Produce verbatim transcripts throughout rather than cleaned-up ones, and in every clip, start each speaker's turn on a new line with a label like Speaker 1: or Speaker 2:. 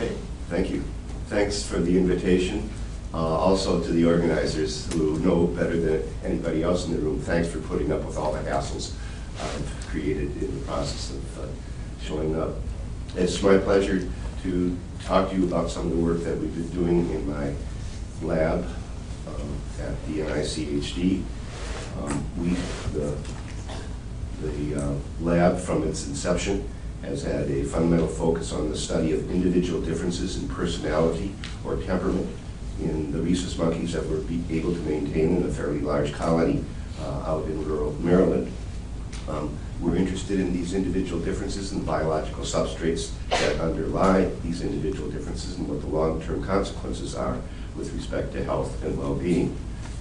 Speaker 1: Okay, thank you. Thanks for the invitation. Uh, also to the organizers who know better than anybody else in the room, thanks for putting up with all the hassles I've created in the process of uh, showing up. It's my pleasure to talk to you about some of the work that we've been doing in my lab um, at the N I C H D. Um, we, the, the uh, lab from its inception has had a fundamental focus on the study of individual differences in personality or temperament in the rhesus monkeys that were be able to maintain in a fairly large colony uh, out in rural Maryland. Um, we're interested in these individual differences in the biological substrates that underlie these individual differences and what the long-term consequences are with respect to health and well-being.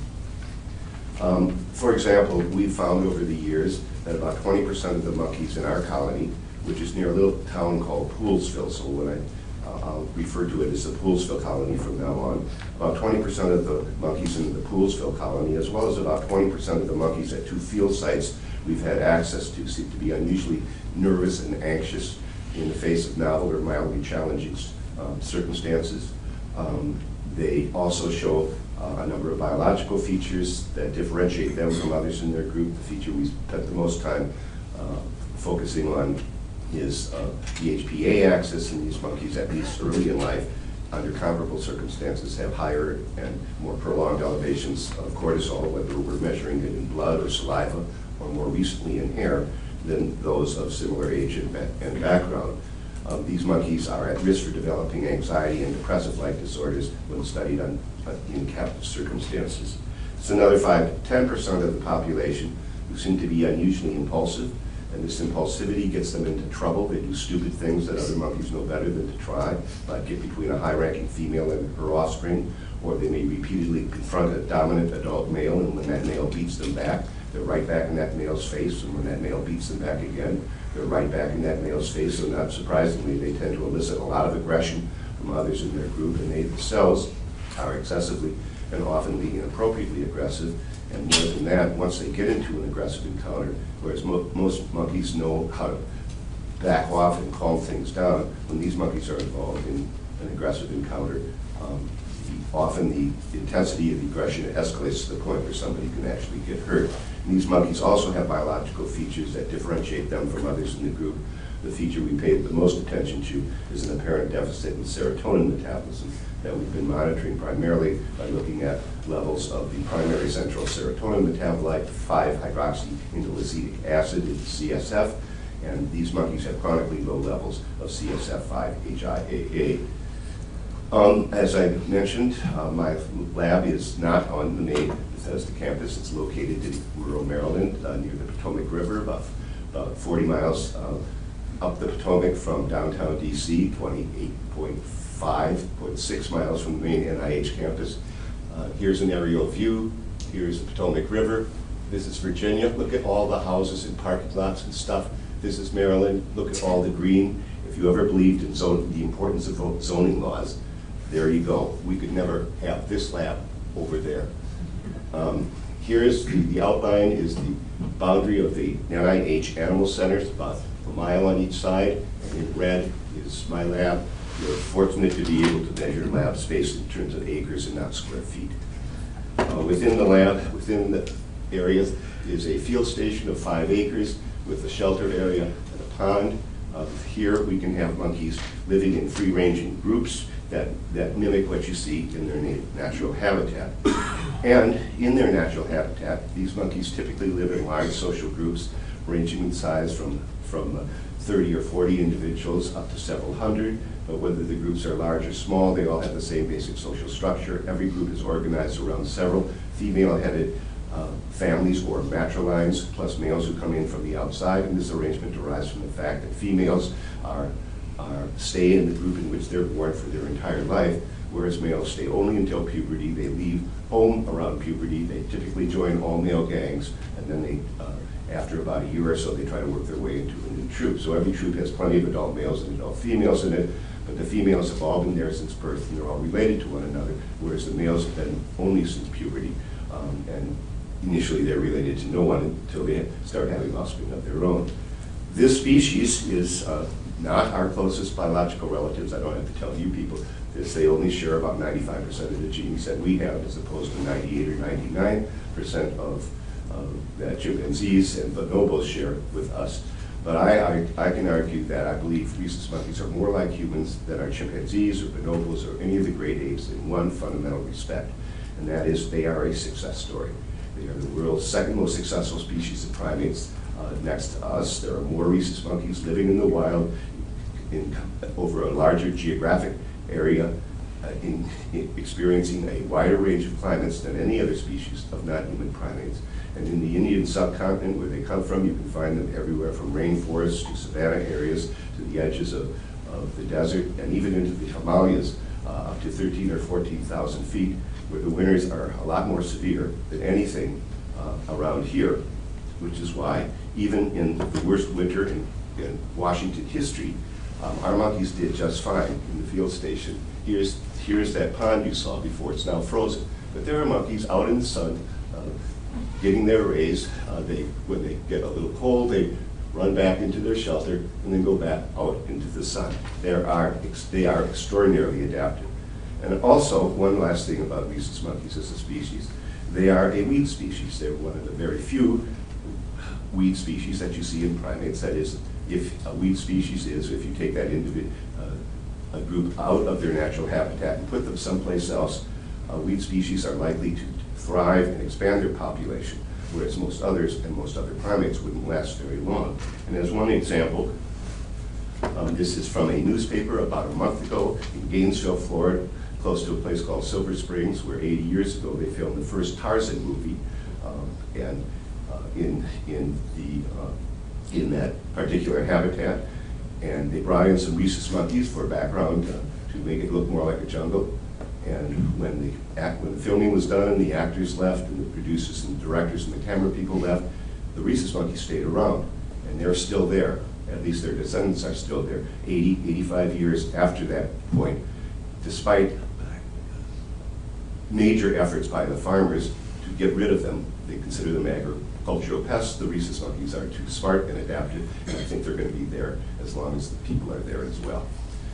Speaker 1: Um, for example, we've found over the years that about twenty percent of the monkeys in our colony, which is near a little town called Poolesville, so when I Uh, I'll refer to it as the Poolesville colony from now on. About twenty percent of the monkeys in the Poolesville colony, as well as about twenty percent of the monkeys at two field sites we've had access to, seem to be unusually nervous and anxious in the face of novel or mildly challenging um, circumstances. Um, they also show uh, a number of biological features that differentiate them from others in their group. The feature we spent the most time uh, focusing on is uh, the H P A axis, and these monkeys, at least early in life, under comparable circumstances, have higher and more prolonged elevations of cortisol, whether we're measuring it in blood or saliva, or more recently in hair, than those of similar age and, ba and background. Um, these monkeys are at risk for developing anxiety and depressive-like disorders when studied on, uh, in captive circumstances. It's another five to ten percent of the population who seem to be unusually impulsive, and this impulsivity gets them into trouble. They do stupid things that other monkeys know better than to try, like get between a high-ranking female and her offspring, or they may repeatedly confront a dominant adult male, and when that male beats them back, they're right back in that male's face, and when that male beats them back again, they're right back in that male's face, so not surprisingly, they tend to elicit a lot of aggression from others in their group, and they themselves are excessively and often inappropriately aggressive. And more than that, once they get into an aggressive encounter, whereas mo most monkeys know how to back off and calm things down, when these monkeys are involved in an aggressive encounter, um, the, often the intensity of the aggression escalates to the point where somebody can actually get hurt. And these monkeys also have biological features that differentiate them from others in the group. The feature we paid the most attention to is an apparent deficit in serotonin metabolism that we've been monitoring primarily by looking at levels of the primary central serotonin metabolite, five hydroxy indolisidic acid in the C S F, and these monkeys have chronically low levels of C S F five H I A A. Um, as I mentioned, uh, my lab is not on the main Bethesda campus. It's located in rural Maryland uh, near the Potomac River, about, about forty miles uh, up the Potomac from downtown D C, twenty-eight point five point six miles from the main N I H campus. Uh, here's an aerial view. Here's the Potomac River. This is Virginia. Look at all the houses and parking lots and stuff. This is Maryland. Look at all the green. If you ever believed in zone, the importance of zoning laws, there you go. We could never have this lab over there. Um, here's the, the outline is the boundary of the N I H Animal Centers, about a mile on each side. And in red is my lab. We're fortunate to be able to measure lab space in terms of acres and not square feet. Uh, within the lab, within the area, is a field station of five acres with a shelter area and a pond. Uh, here we can have monkeys living in free-ranging groups that, that mimic what you see in their natural habitat. And in their natural habitat, these monkeys typically live in large social groups ranging in size from, from uh, thirty or forty individuals up to several hundred. But whether the groups are large or small, they all have the same basic social structure. Every group is organized around several female-headed uh, families or matrilines, plus males who come in from the outside. And this arrangement derives from the fact that females are, are stay in the group in which they're born for their entire life, whereas males stay only until puberty. They leave home around puberty. They typically join all-male gangs, and then they, uh, after about a year or so, they try to work their way into a new troop. So every troop has plenty of adult males and adult females in it. But the females have all been there since birth, and they're all related to one another, whereas the males have been only since puberty. Um, and initially, they're related to no one until they start having offspring of their own. This species is uh, not our closest biological relatives. I don't have to tell you people this. They only share about ninety-five percent of the genes that we have, as opposed to ninety-eight or ninety-nine percent of, of that chimpanzees and bonobos share with us. But I, I, I can argue that I believe rhesus monkeys are more like humans than are chimpanzees or bonobos or any of the great apes in one fundamental respect, and that is they are a success story. They are the world's second most successful species of primates. Uh, next to us, there are more rhesus monkeys living in the wild in, over a larger geographic area, uh, in, in experiencing a wider range of climates than any other species of non-human primates. And in the Indian subcontinent, where they come from, you can find them everywhere from rainforests to savanna areas to the edges of, of the desert, and even into the Himalayas, uh, up to thirteen or fourteen thousand feet, where the winters are a lot more severe than anything uh, around here, which is why even in the worst winter in, in Washington history, um, our monkeys did just fine in the field station. Here's, here's that pond you saw before, it's now frozen. But there are monkeys out in the sun, uh, getting their rays. Uh, they, when they get a little cold, they run back into their shelter and then go back out into the sun. There are, they are extraordinarily adaptive. And also, one last thing about rhesus monkeys as a species, they are a weed species. They're one of the very few weed species that you see in primates. That is, if a weed species is, if you take that individual, uh, a group out of their natural habitat and put them someplace else, uh, weed species are likely to thrive and expand their population, whereas most others and most other primates wouldn't last very long. And as one example, um, this is from a newspaper about a month ago in Gainesville, Florida, close to a place called Silver Springs, where eighty years ago they filmed the first Tarzan movie, um, and uh, in in the uh, in that particular habitat, and they brought in some rhesus monkeys for background uh, to make it look more like a jungle. And when the act, when the filming was done and the actors left and the producers and the directors and the camera people left, the rhesus monkeys stayed around, and they're still there. At least their descendants are still there, eighty, eighty-five years after that point, despite major efforts by the farmers to get rid of them. They consider them agricultural pests. The rhesus monkeys are too smart and adaptive, and I think they're going to be there as long as the people are there as well.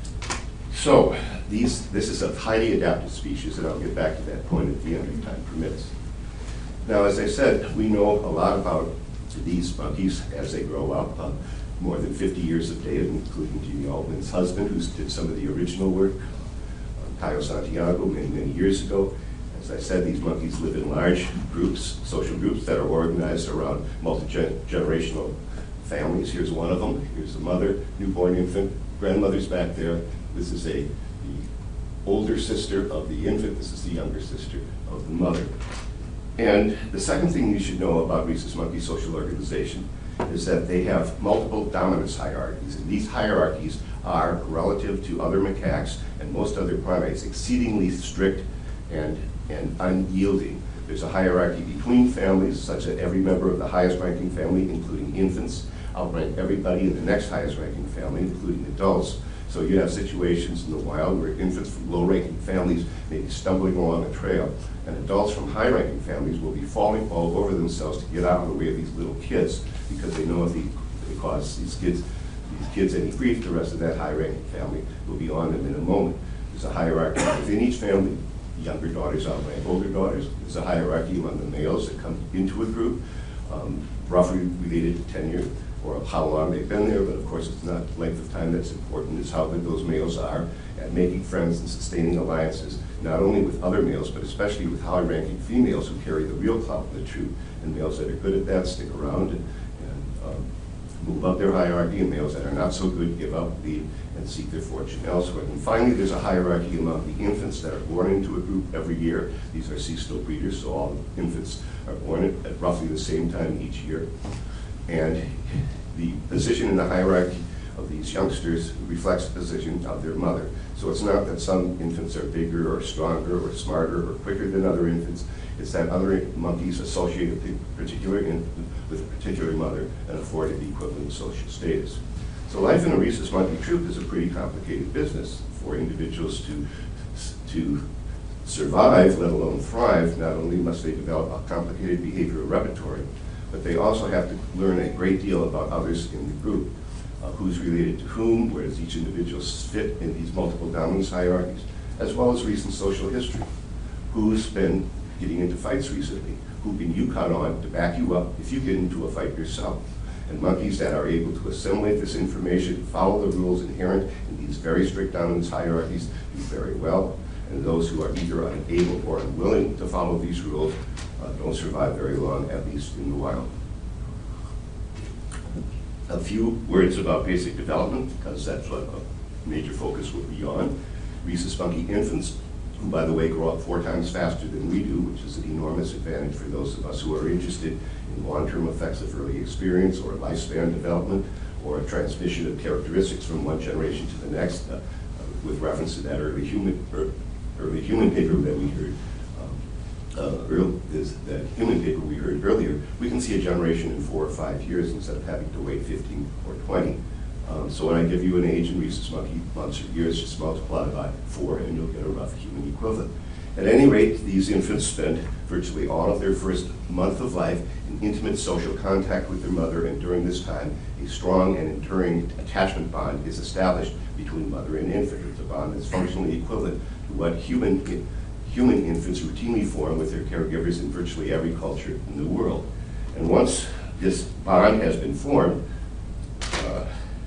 Speaker 1: So these, this is a highly adaptive species, and I'll get back to that point at the end if time permits. Now, as I said, we know a lot about these monkeys as they grow up. Uh, more than fifty years of data, including Jimmy Altman's husband, who did some of the original work, uh, Caio Santiago, many, many years ago. As I said, these monkeys live in large groups, social groups that are organized around multi-generational families. Here's one of them. Here's the mother, newborn infant, grandmother's back there. This is a, the older sister of the infant. This is the younger sister of the mother. And the second thing you should know about rhesus monkey social organization is that they have multiple dominance hierarchies. And these hierarchies are, relative to other macaques and most other primates, exceedingly strict and, and unyielding. There's a hierarchy between families, such that every member of the highest ranking family, including infants, outrank everybody in the next highest ranking family, including adults. So you have situations in the wild where infants from low-ranking families may be stumbling along a trail, and adults from high-ranking families will be falling all over themselves to get out of the way of these little kids, because they know if they, they cause these kids, these kids any grief, the rest of that high-ranking family will be on them in a moment. There's a hierarchy within each family. Younger daughters outrank older daughters. There's a hierarchy among the males that come into a group, um, roughly related to tenure, or how long they've been there, but of course it's not length of time that's important, it's how good those males are at making friends and sustaining alliances, not only with other males, but especially with high-ranking females who carry the real clout and the truth, and males that are good at that stick around and, and um, move up their hierarchy, and males that are not so good give up, leave, and seek their fortune elsewhere. And finally, there's a hierarchy among the infants that are born into a group every year. These are cesto breeders, so all infants are born at, at roughly the same time each year. And the position in the hierarchy of these youngsters reflects the position of their mother. So it's not that some infants are bigger or stronger or smarter or quicker than other infants. It's that other monkeys associate a particular infant with a particular mother and afforded the equivalent social status. So life in a rhesus monkey troop is a pretty complicated business for individuals to, to survive, let alone thrive. Not only must they develop a complicated behavioral repertoire, but they also have to learn a great deal about others in the group. uh, who's related to whom, where does each individual fit in these multiple dominance hierarchies, as well as recent social history. Who's been getting into fights recently? Who can you count on to back you up if you get into a fight yourself? And monkeys that are able to assimilate this information, follow the rules inherent in these very strict dominance hierarchies, do very well. And those who are either unable or unwilling to follow these rules uh, don't survive very long, at least in the wild. A few words about basic development, because that's what a major focus will be on. Rhesus monkey infants, who by the way grow up four times faster than we do, which is an enormous advantage for those of us who are interested in long-term effects of early experience or lifespan development or a transmission of characteristics from one generation to the next. Uh, uh, with reference to that early human, er, early human paper that we heard, um, uh, early, is that human paper we heard earlier, we can see a generation in four or five years instead of having to wait fifteen or twenty. Um, so when I give you an age in rhesus monkey months or years, just multiply by four and you'll get a rough human equivalent. At any rate, these infants spend virtually all of their first month of life in intimate social contact with their mother, and during this time, a strong and enduring attachment bond is established between mother and infant. It's a bond that's functionally equivalent to what human, human infants routinely form with their caregivers in virtually every culture in the world. And once this bond has been formed, uh,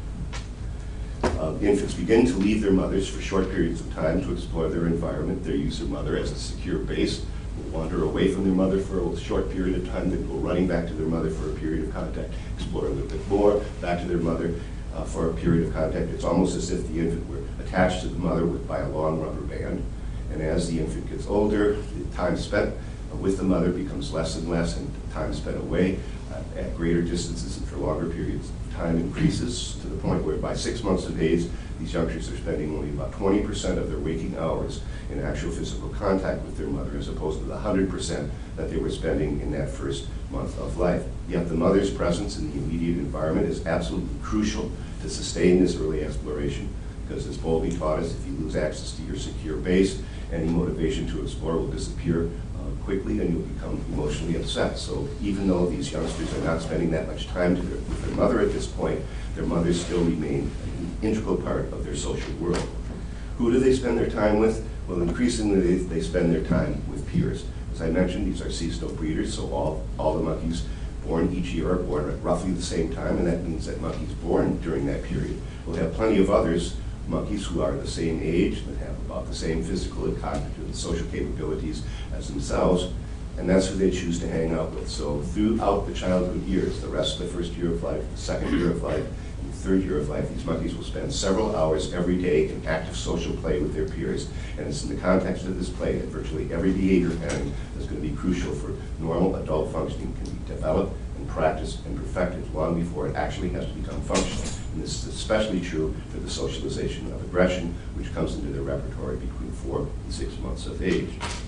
Speaker 1: Uh, infants begin to leave their mothers for short periods of time to explore their environment. They use their mother as a secure base, will wander away from their mother for a short period of time, then go running back to their mother for a period of contact, explore a little bit more, back to their mother uh, for a period of contact. It's almost as if the infant were attached to the mother with, by a long rubber band. And as the infant gets older, the time spent uh, with the mother becomes less and less, and time spent away uh, at greater distances and for longer periods time increases to the point where by six months of age, these youngsters are spending only about twenty percent of their waking hours in actual physical contact with their mother, as opposed to the one hundred percent that they were spending in that first month of life. Yet the mother's presence in the immediate environment is absolutely crucial to sustain this early exploration, because as Bowlby taught us, if you lose access to your secure base, any motivation to explore will disappear quickly and you'll become emotionally upset. So even though these youngsters are not spending that much time to their, with their mother at this point, their mothers still remain an integral part of their social world. Who do they spend their time with? Well, increasingly they, they spend their time with peers. As I mentioned, these are cesto breeders, so all, all the monkeys born each year are born at roughly the same time, and that means that monkeys born during that period will have plenty of others, monkeys who are the same age, that have about the same physical and cognitive and social capabilities as themselves, and that's who they choose to hang out with. So throughout the childhood years, the rest of the first year of life, the second year of life, and the third year of life, these monkeys will spend several hours every day in active social play with their peers. And it's in the context of this play that virtually every behavior pattern that's going to be crucial for normal adult functioning can be developed and practiced and perfected long before it actually has to become functional. And this is especially true for the socialization of aggression, which comes into their repertoire between four and six months of age.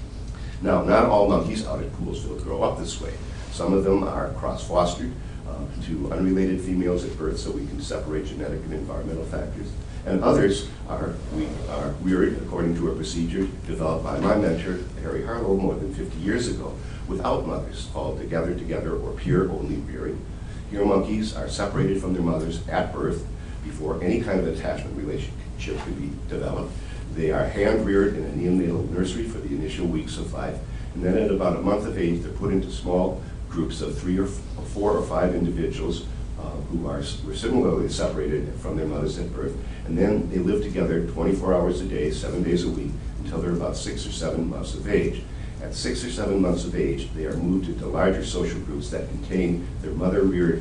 Speaker 1: Now, not all monkeys out at Poolesville grow up this way. Some of them are cross-fostered uh, to unrelated females at birth, so we can separate genetic and environmental factors. And others are, we are reared according to a procedure developed by my mentor, Harry Harlow, more than fifty years ago, without mothers, called together together or peer-only rearing. Here monkeys are separated from their mothers at birth before any kind of attachment relationship can be developed. They are hand-reared in a neonatal nursery for the initial weeks of life, and then at about a month of age, they're put into small groups of three or four or five individuals uh, who are were similarly separated from their mothers at birth, and then they live together twenty-four hours a day, seven days a week, until they're about six or seven months of age. At six or seven months of age, they are moved into larger social groups that contain their mother-reared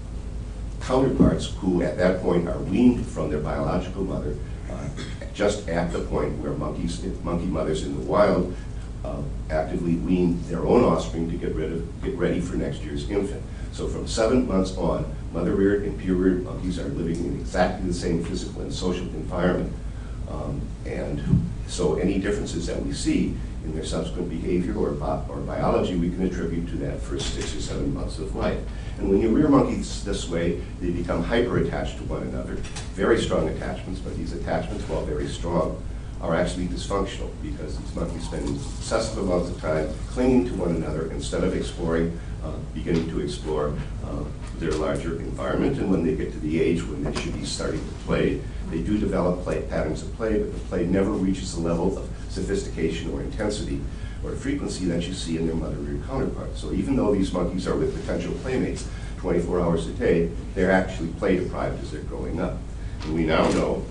Speaker 1: counterparts, who at that point are weaned from their biological mother, uh, just at the point where monkeys, monkey mothers in the wild uh, actively wean their own offspring to get rid of, get ready for next year's infant. So from seven months on, mother-reared and peer-reared monkeys are living in exactly the same physical and social environment. Um, and so any differences that we see in their subsequent behavior or, bi or biology, we can attribute to that first six or seven months of life. And when you rear monkeys this way, they become hyper-attached to one another. Very strong attachments, but these attachments, while very strong, are actually dysfunctional because these monkeys spend excessive amounts of time clinging to one another instead of exploring, uh, beginning to explore uh, their larger environment. And when they get to the age when they should be starting to play, they do develop play, patterns of play, but the play never reaches the level of sophistication or intensity or frequency that you see in their mother-reared counterparts. So even though these monkeys are with potential playmates twenty-four hours a day, they're actually play deprived as they're growing up. And we now know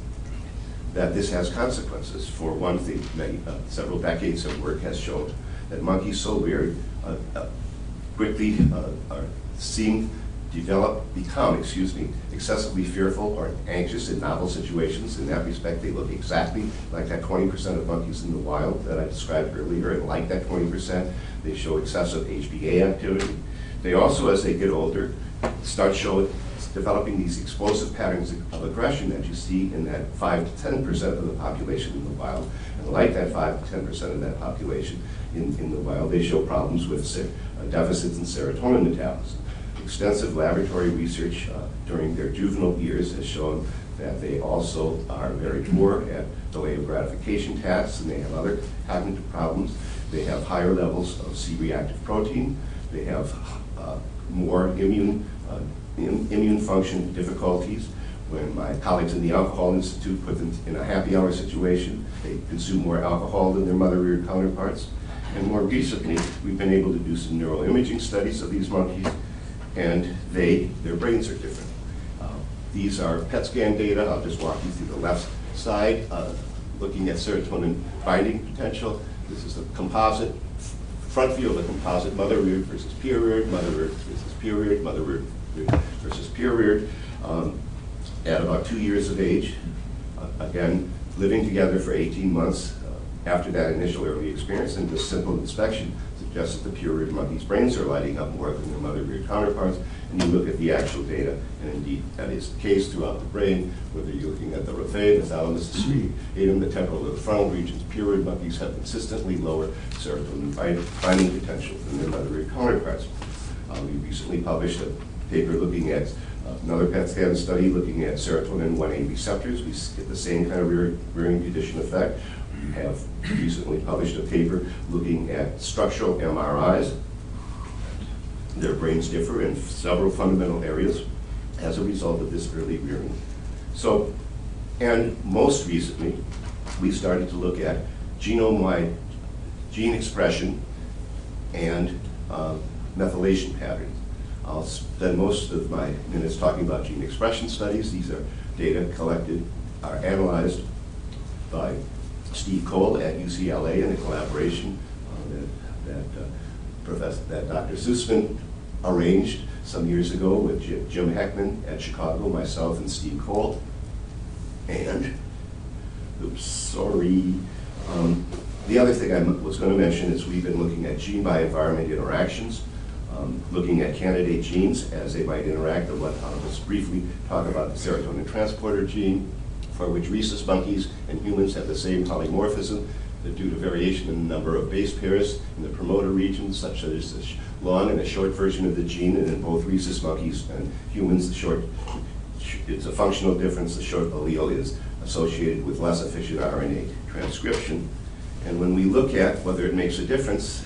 Speaker 1: that this has consequences. For one thing, many, uh, several decades of work has shown that monkeys so weird uh, uh, quickly uh, are seen, develop, become, excuse me, excessively fearful or anxious in novel situations. In that respect, they look exactly like that twenty percent of monkeys in the wild that I described earlier, and like that twenty percent, they show excessive H B A activity. They also, as they get older, start showing developing these explosive patterns of aggression that you see in that five to ten percent of the population in the wild. And like that five to ten percent of that population in, in the wild, they show problems with ser uh, deficits in serotonin metabolism. Extensive laboratory research uh, during their juvenile years has shown that they also are very poor at delay of gratification tasks, and they have other cognitive problems. They have higher levels of C-reactive protein. They have uh, more immune uh, immune function difficulties. When my colleagues in the Alcohol Institute put them in a happy hour situation, they consume more alcohol than their mother-reared counterparts. And more recently, we've been able to do some neuroimaging studies of these monkeys, and they, their brains are different. Uh, these are P E T scan data. I'll just walk you through the left side, uh, looking at serotonin binding potential. This is a composite, front view of a composite mother-reared versus peer-reared, mother-reared versus peer-reared, mother-reared versus peer-reared, um, at about two years of age. Uh, again, living together for eighteen months uh, after that initial early experience, and this simple inspection suggests that the peer-reared monkeys' brains are lighting up more than their mother-reared counterparts. And you look at the actual data, and indeed that is the case throughout the brain, whether you're looking at the raphe, the thalamus, the striatum, the temporal, or the frontal regions. Peer-reared monkeys have consistently lower serotonin binding potential than their mother-reared counterparts. Uh, we recently published a paper looking at uh, another P E T scan study looking at serotonin one A receptors. We get the same kind of rearing condition effect. We have recently published a paper looking at structural M R Is. Their brains differ in several fundamental areas as a result of this early rearing. So, and most recently, we started to look at genome-wide gene expression and uh, methylation patterns. I'll spend most of my minutes talking about gene expression studies. These are data collected, are analyzed by Steve Cole at U C L A in a collaboration uh, that, that, uh, Professor, that Doctor Sussman arranged some years ago with Jim Heckman at Chicago, myself, and Steve Cole. And, oops, sorry. Um, the other thing I was going to mention is we've been looking at gene by environment interactions. Um, looking at candidate genes as they might interact. I'll just briefly talk about the serotonin transporter gene, for which rhesus monkeys and humans have the same polymorphism, that due to variation in the number of base pairs in the promoter regions, such that there's a long and a short version of the gene, and in both rhesus monkeys and humans, the short, it's a functional difference. The short allele is associated with less efficient R N A transcription. And when we look at whether it makes a difference,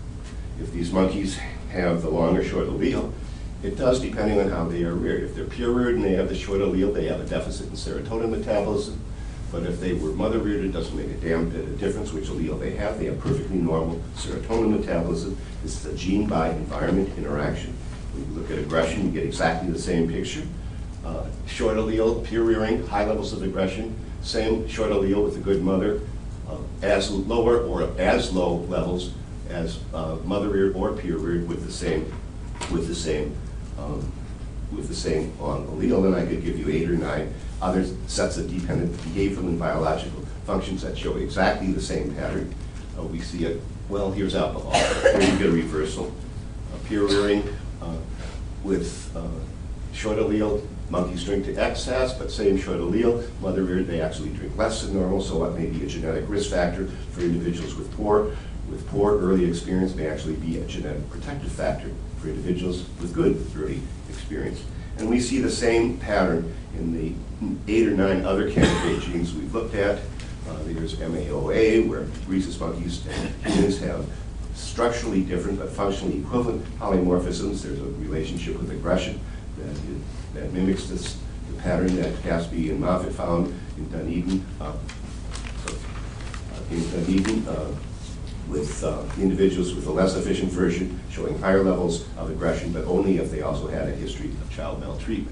Speaker 1: if these monkeys have the long or short allele, it does depending on how they are reared. If they're peer-reared and they have the short allele, they have a deficit in serotonin metabolism. But if they were mother-reared, it doesn't make a damn bit of difference which allele they have. They have perfectly normal serotonin metabolism. This is a gene by environment interaction. When you look at aggression, you get exactly the same picture. Uh, short allele, peer-rearing, high levels of aggression. Same short allele with a good mother, uh, as lower or as low levels as uh, mother-reared or peer-reared with the same, with the same, um, with the same long allele. And I could give you eight or nine other sets of dependent behavioral and biological functions that show exactly the same pattern. Uh, we see it. Well, here's alcohol. Here you get a reversal. Uh, peer-rearing uh, with uh, short allele. Monkeys drink to excess, but same short allele. Mother-reared, they actually drink less than normal. So what may be a genetic risk factor for individuals with poor with poor early experience may actually be a genetic protective factor for individuals with good early experience. And we see the same pattern in the eight or nine other candidate genes we've looked at. Uh, there's M A O A, where rhesus monkeys and humans have structurally different but functionally equivalent polymorphisms. There's a relationship with aggression that, is, that mimics this the pattern that Caspi and Moffat found in Dunedin. Uh, so, uh, in Dunedin, uh, with uh, individuals with a less efficient version showing higher levels of aggression, but only if they also had a history of child maltreatment.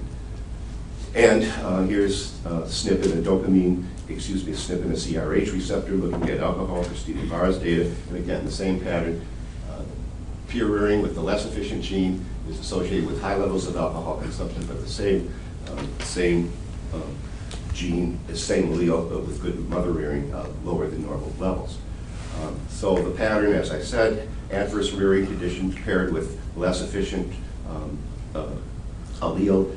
Speaker 1: And uh, here's a snip in a dopamine, excuse me, a snip in a C R H receptor looking at alcohol for Stephen Barr's data. And again, the same pattern. Uh, peer rearing with the less efficient gene is associated with high levels of alcohol consumption, but the same, um, same um, gene, the same allele but with good mother rearing, uh, lower than normal levels. Um, so the pattern, as I said, adverse rearing condition paired with less efficient um, uh, allele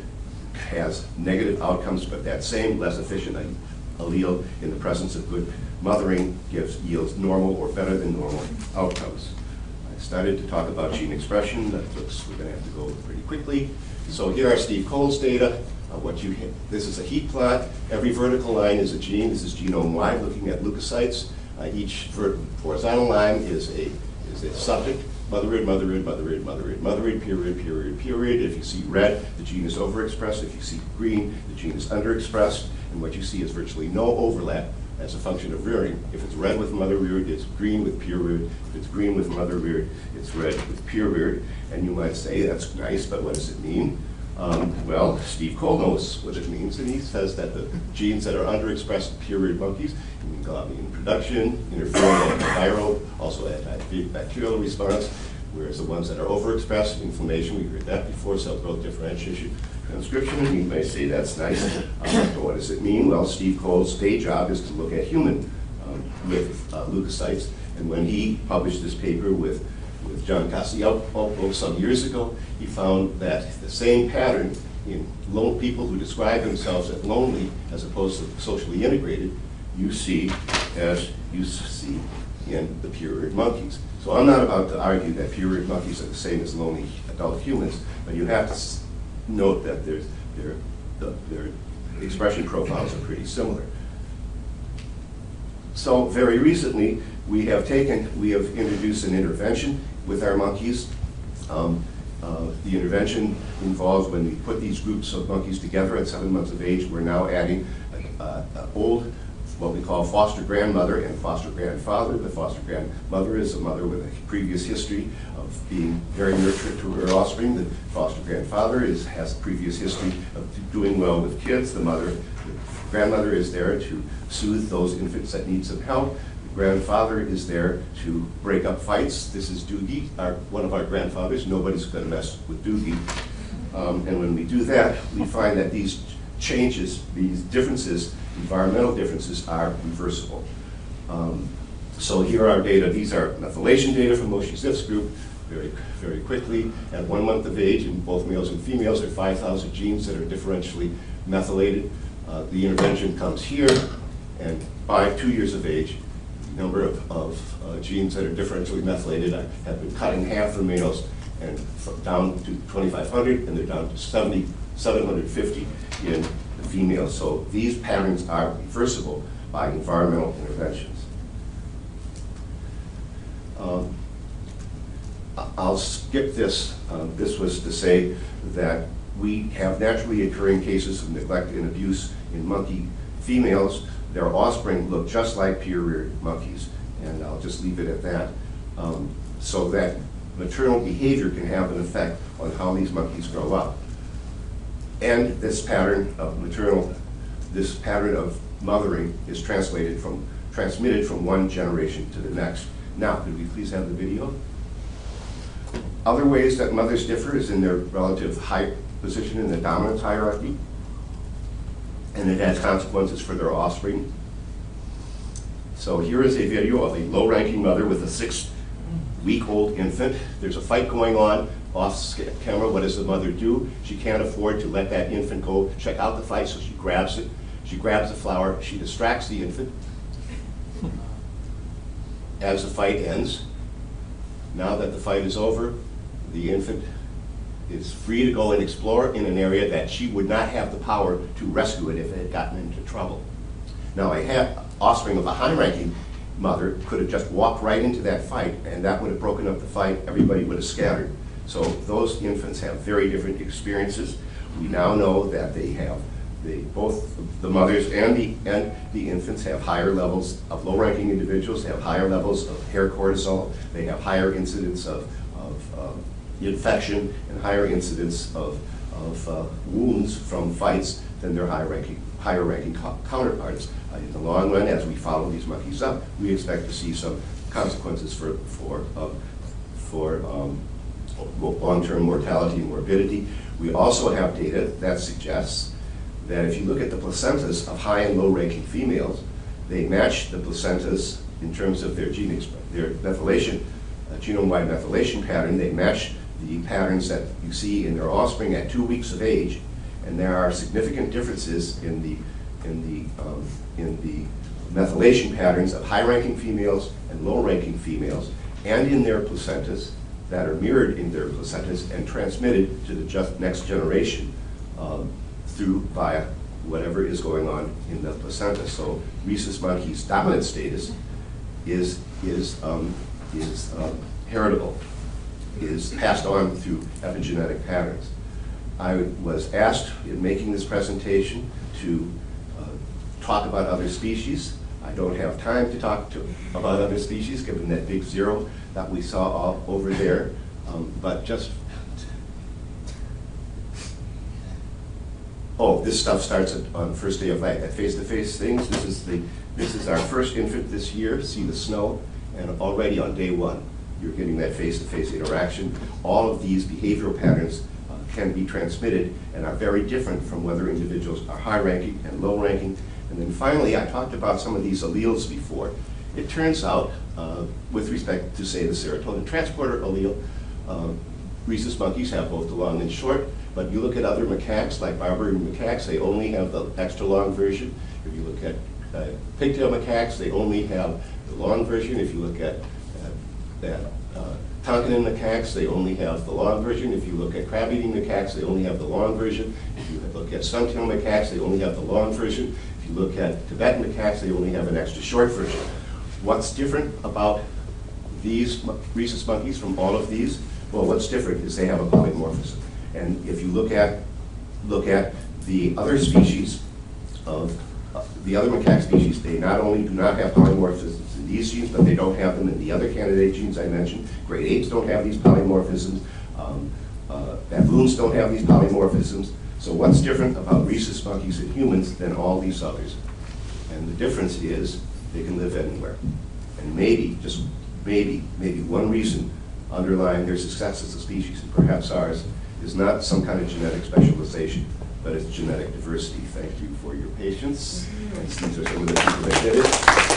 Speaker 1: has negative outcomes, but that same less efficient allele in the presence of good mothering gives yields normal or better than normal outcomes. I started to talk about gene expression. That looks, we're going to have to go pretty quickly. So here are Steve Cole's data. Uh, what you hit. This is a heat plot. Every vertical line is a gene. This is genome-wide, looking at leukocytes. Uh, each horizontal line is a is a subject. Mother-rid, mother-rid, mother-rid, mother-rid, mother-rid, peer-rid, peer-rid, peer-rid. If you see red, the gene is overexpressed. If you see green, the gene is underexpressed. And what you see is virtually no overlap as a function of rearing. If it's red with mother-reared, it's green with peer-reared. If it's green with mother-reared, it's red with peer-reared. And you might say, that's nice, but what does it mean? Um, well, Steve Cole knows what it means, and he says that the genes that are underexpressed in peer-reared monkeys, globulin production, interferon antiviral, also antibacterial response, whereas the ones that are overexpressed, inflammation, we heard that before, cell growth differentiation, transcription, and you may say that's nice. Uh, but what does it mean? Well, Steve Cole's day job is to look at human um, with uh, leukocytes, and when he published this paper with, with John Cacioppo some years ago, he found that the same pattern in lone people who describe themselves as lonely as opposed to socially integrated, you see as you see in the pure-reared monkeys. So I'm not about to argue that pure-reared monkeys are the same as lonely adult humans, but you have to note that there's, their, the, their expression profiles are pretty similar. So very recently, we have taken, we have introduced an intervention with our monkeys. Um, uh, the intervention involves when we put these groups of monkeys together at seven months of age, we're now adding an old, what we call foster grandmother and foster grandfather. The foster grandmother is a mother with a previous history of being very nurturing to her offspring. The foster grandfather is, has a previous history of doing well with kids. The mother, the grandmother is there to soothe those infants that need some help. The grandfather is there to break up fights. This is Doogie, our, one of our grandfathers. Nobody's going to mess with Doogie. Um, and when we do that, we find that these changes, these differences, environmental differences, are reversible. Um, so here are our data. These are methylation data from Moshe Ziff's group. Very, very quickly, at one month of age, in both males and females, there are five thousand genes that are differentially methylated. Uh, the intervention comes here, and by two years of age, the number of, of uh, genes that are differentially methylated have been cut in half for males and down to twenty-five hundred, and they're down to seven hundred fifty in the females. So these patterns are reversible by environmental interventions. Um, I'll skip this. Um, this was to say that we have naturally occurring cases of neglect and abuse in monkey females. Their offspring look just like pure-reared monkeys, and I'll just leave it at that. Um, so that maternal behavior can have an effect on how these monkeys grow up. And this pattern of maternal, this pattern of mothering is translated from, transmitted from one generation to the next. Now, could we please have the video? Other ways that mothers differ is in their relative height position in the dominance hierarchy, and it has consequences for their offspring. So here is a video of a low-ranking mother with a six-week-old infant. There's a fight going on off camera. What does the mother do? She can't afford to let that infant go check out the fight, so she grabs it. She grabs the flower. She distracts the infant. As the fight ends, now that the fight is over, the infant is free to go and explore in an area that she would not have the power to rescue it if it had gotten into trouble. Now, I have, offspring of a high-ranking mother could have just walked right into that fight, and that would have broken up the fight. Everybody would have scattered. So those infants have very different experiences. We now know that they have, they, both the mothers and the, and the infants have higher levels of low-ranking individuals, have higher levels of hair cortisol, they have higher incidence of, of um, infection and higher incidence of, of uh, wounds from fights than their high-ranking, higher-ranking co counterparts. Uh, in the long run, as we follow these monkeys up, we expect to see some consequences for, for, uh, for um, long-term mortality and morbidity. We also have data that suggests that if you look at the placentas of high and low-ranking females, they match the placentas in terms of their gene their methylation, uh, genome-wide methylation pattern. They match the patterns that you see in their offspring at two weeks of age, and there are significant differences in the in the um, in the methylation patterns of high-ranking females and low-ranking females, and in their placentas that are mirrored in their placentas and transmitted to the just next generation um, through via whatever is going on in the placenta. So rhesus monkey's dominant status is is um, is um, heritable, is passed on through epigenetic patterns. I was asked in making this presentation to uh, talk about other species. I don't have time to talk to, about other species, given that big zero that we saw all over there. Um, but just, oh, this stuff starts at, on first day of life, at face-to-face things. This is the this is our first infant this year. See the snow, and already on day one, you're getting that face-to-face interaction. All of these behavioral patterns uh, can be transmitted and are very different from whether individuals are high-ranking and low-ranking. And then finally, I talked about some of these alleles before. It turns out, uh, with respect to, say, the serotonin transporter allele, uh, rhesus monkeys have both the long and short, but you look at other macaques, like Barbary macaques, they only have the extra long version. If you look at uh, pigtail macaques, they only have the long version. If you look at, uh, at uh, Tonkanen macaques, they only have the long version. If you look at crab-eating macaques, they only have the long version. If you look at sun-tail macaques, they only have the long version. If you look at Tibetan macaques, they only have an extra short version. What's different about these rhesus monkeys from all of these? Well, what's different is they have a polymorphism. And if you look at look at the other species of uh, the other macaque species, they not only do not have polymorphisms in these genes, but they don't have them in the other candidate genes I mentioned. Great apes don't have these polymorphisms. Um, uh, baboons don't have these polymorphisms. So what's different about rhesus monkeys and humans than all these others? And the difference is they can live anywhere. And maybe, just maybe, maybe one reason underlying their success as a species, and perhaps ours, is not some kind of genetic specialization, but it's genetic diversity. Thank you for your patience. And these are some of the people that did it.